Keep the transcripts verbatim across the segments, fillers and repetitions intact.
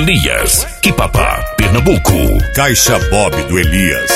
Elias, Quipapá, Pernambuco. Caixa Bob do Elias.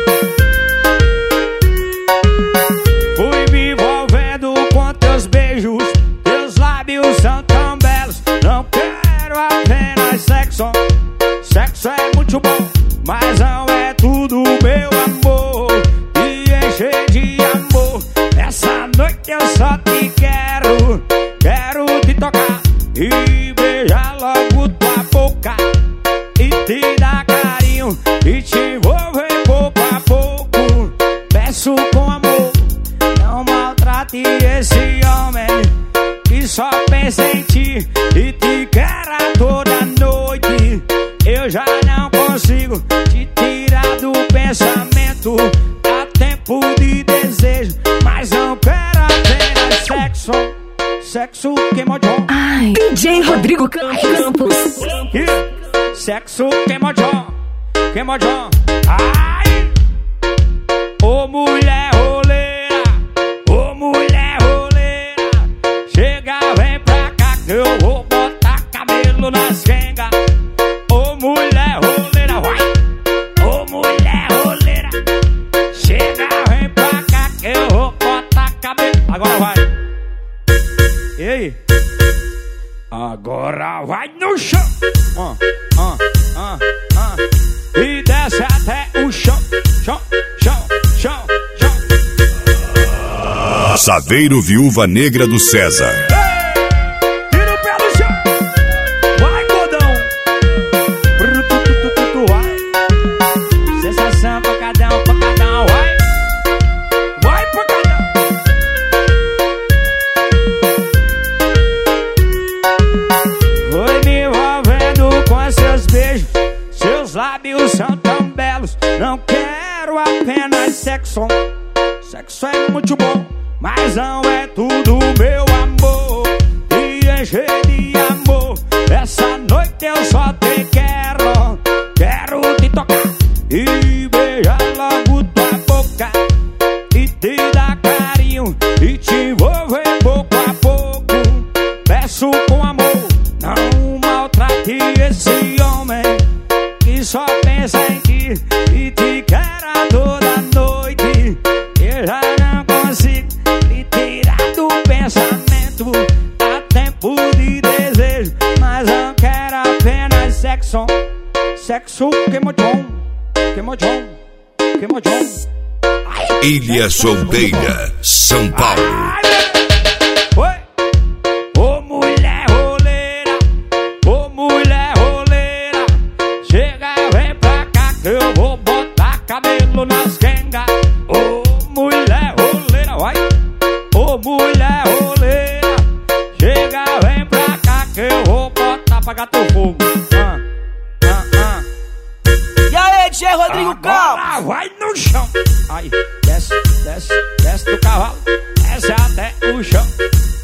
Fui me envolvendo com teus beijos, teus lábios são tão belos. Não quero apenas sexo, sexo é muito bom, mas não é tudo, meu amor. Me encher de amor, essa noite eu só te quero. Quero te tocar e beijar logo tua boca, e te dar carinho e te envolver pouco a pouco. Peço com amor, não maltrate esse homem que só pensa em ti e te quer a toda noite. Eu já não consigo te tirar do pensamento. Há tempo de desejo, mas não quero apenas sexo. Sexo queimodão. Ai, D J Rodrigo Campos. Sexo queimodão, queimodão. Ai, ô mulher roleira, ô mulher roleira, chega, vem pra cá que eu vou botar cabelo nas rengas. Ô mulher roleira, vai. Ô mulher roleira, chega, vem pra cá que eu vou botar cabelo. Agora vai. E aí? Agora vai no chão. Uh, uh, uh, uh. E desce até o chão. Chão, chão, chão, chão. Saveiro Viúva Negra do César. Ei, tira o pé do chão. Vai, cordão. Vai. Sensação pacadão, pacadão. Vai. Vai, pacadão. Foi me envolvendo com seus beijos, seus lábios são tão belos. Não quero apenas sexo, sexo é muito bom, mas não é tudo, meu amor. Me encher de amor, essa noite eu só te quero. Quero te tocar e beijar logo tua boca, e te dar carinho e te envolver pouco a pouco. Peço com amor, não maltrate esse homem que só pensa em ti e te quer a toda noite. Eu já não consigo te tirar do pensamento. Há tempo de desejo, mas não quero apenas sexo. Sexo queimodão, queimodão, queimodão. Ilha Solteira, São Paulo. Oi! Ô mulher roleira, ô mulher roleira, chega, vem pra cá que eu vou botar cabelo nas rengas. Ô mulher roleira, vai. Ô mulher roleira, chega, vem pra cá que eu vou botar pra gato fogo. Ah, ah, ah. E aí, D J Rodrigo Agora Campos? vai no chão. Aí, desce, desce, desce do cavalo, desce até o chão.